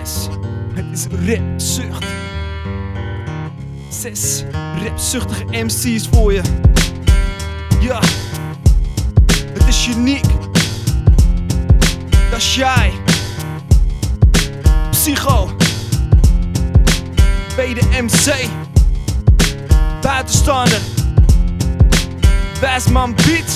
Het is rapzucht. 6 rapzuchtige MC's voor je. Ja, het is uniek. Dat is jij. Psycho. Ben je de MC? Buitenstaander. Wijsman Beats.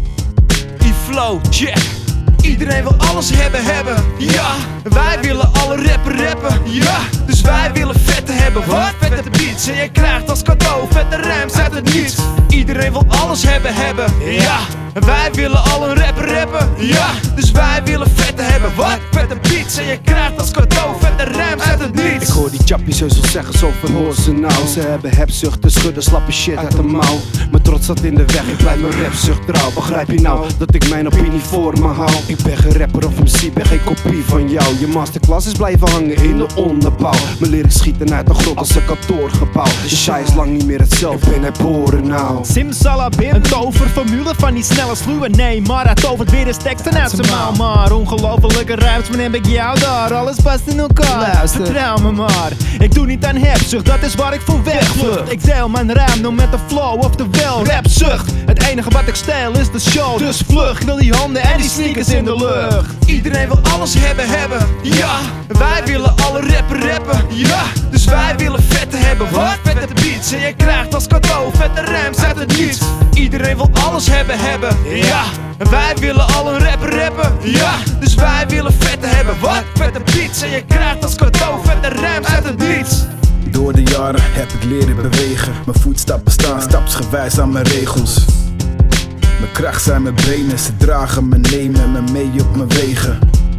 E-Flow, check. Iedereen wil alles hebben, ja. Wij willen alle rappen, ja. Dus wij willen vette hebben, wat? Vette beats. En jij krijgt als cadeau vette rijms uit het niets. Iedereen wil alles hebben, ja. Wij willen alle rappen, ja. Dus wij willen vette hebben, wat? Vette beats. En jij krijgt als cadeau vette rijms uit het niets. Ik hoor die chappies heus wel zeggen, zoveel hoor ze nou. Ze hebben hebzucht, te schudden slappe shit uit de mouw. Mijn trots staat in de weg, ik blijf mijn rapzucht trouw. Begrijp je nou, dat ik mijn opinie voor me hou? Ik ben geen rapper of MC, ben geen kopie van jou. Je masterclass is blijven hangen in de onderbouw. Mijn lyrics schieten uit de grond als een kantoorgebouw. De shy is lang niet meer hetzelfde, ik ben herboren nou. Simsalabim, een toverformule van die snelle sluwe. Nee, maar hij tovert weer eens teksten uit zijn mouw. Maar ongelofelijke rijms, maar heb ik jou daar. Alles past in elkaar, luister, vertrouw me maar. Ik doe niet aan hebzucht, dat is waar ik voor wegvlucht. Ik deel mijn rijm nog met de flow, oftewel rapzucht. Het enige wat ik stijl is de show, dus vlug. Ik wil die handen en die sneakers in de lucht. Iedereen wil alles hebben, ja. Wij willen alle rappen, ja. Dus wij willen vette hebben, wat? Vette beats. En jij krijgt als cadeau vette rijms uit het niets. Iedereen wil alles hebben, ja. Wij willen alle rappen, ja. Dus wij willen vette hebben, wat? Vette beats. En jij krijgt als cadeau vette rijms uit het niets. Door de jaren heb ik leren bewegen. Mijn voetstappen staan stapsgewijs aan mijn regels. Mijn kracht zijn mijn benen, ze dragen me, nemen me mee op mijn wegen.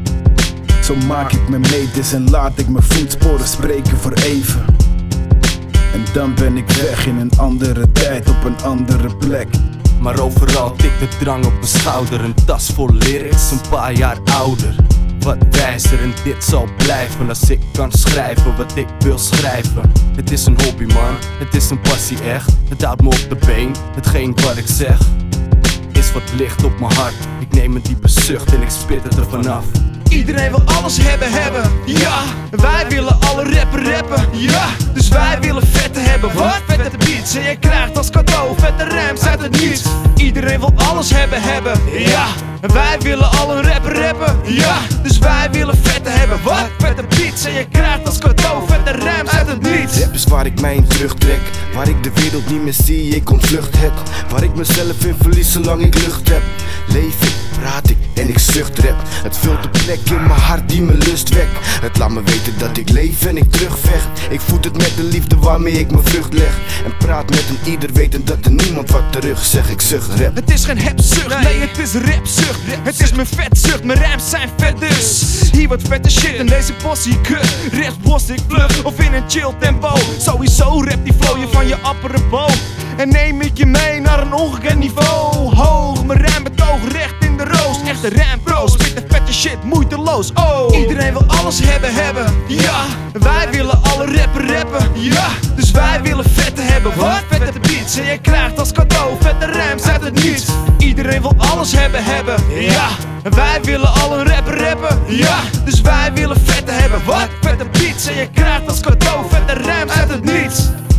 Zo maak ik me meters en laat ik mijn voetsporen spreken voor even. En dan ben ik weg in een andere tijd, op een andere plek. Maar overal tikt de drang op mijn schouder. Een tas vol lyrics, een paar jaar ouder. Wat wijzer en dit zal blijven als ik kan schrijven wat ik wil schrijven. Het is een hobby man, het is een passie echt. Het houdt me op de been, hetgeen wat ik zeg is wat licht op mijn hart. Ik neem een diepe zucht en ik spit het er vanaf. Iedereen wil alles hebben, ja. Wij willen alle rappen, ja. Dus wij willen vette hebben, wat? Vette beats. En jij krijgt als cadeau vette rijms uit het niets. Iedereen wil alles hebben, ja. Wij willen alle rappen, ja. Dus wij willen vette hebben, wat? Vette beats. En jij krijgt als cadeau vette rijms uit het niets. Rap is waar ik mij in terugtrek, waar ik de wereld niet meer zie, ik ontvlucht het. Waar ik mezelf in verlies zolang ik lucht heb. Leef ik, praat ik en ik zucht rap. Het vult de plek in mijn hart die me lust wekt. Het laat me weten dat ik leef en ik terugvecht. Ik voed het met de liefde waarmee ik mijn vrucht leg. En praat met een ieder wetend dat er niemand wat terug zegt. Ik zucht rap. Het is geen hebzucht, nee het is rapzucht. Het is mijn vetzucht, mijn rijms zijn vet dus. Hier wat vette shit en deze possie kut. Rechts bos ik vlug of in een chill tempo. Sowieso rap die flow je van je apparepo. En neem ik je mee naar een ongekend niveau. Hoog, mijn rijm betoog recht in de roos. Echte rijmpro's, spit de vette shit moeiteloos. Oh, iedereen wil alles hebben, ja. Wij willen alle rappen, ja. Dus wij willen vette hebben, wat? Vette beats. En jij krijgt als cadeau vette rijms uit het niets. Iedereen wil alles hebben, ja. Wij willen alle rappen, ja. Dus wij willen vette hebben, wat? Vette beats. En jij krijgt als cadeau vette rijms uit het niets.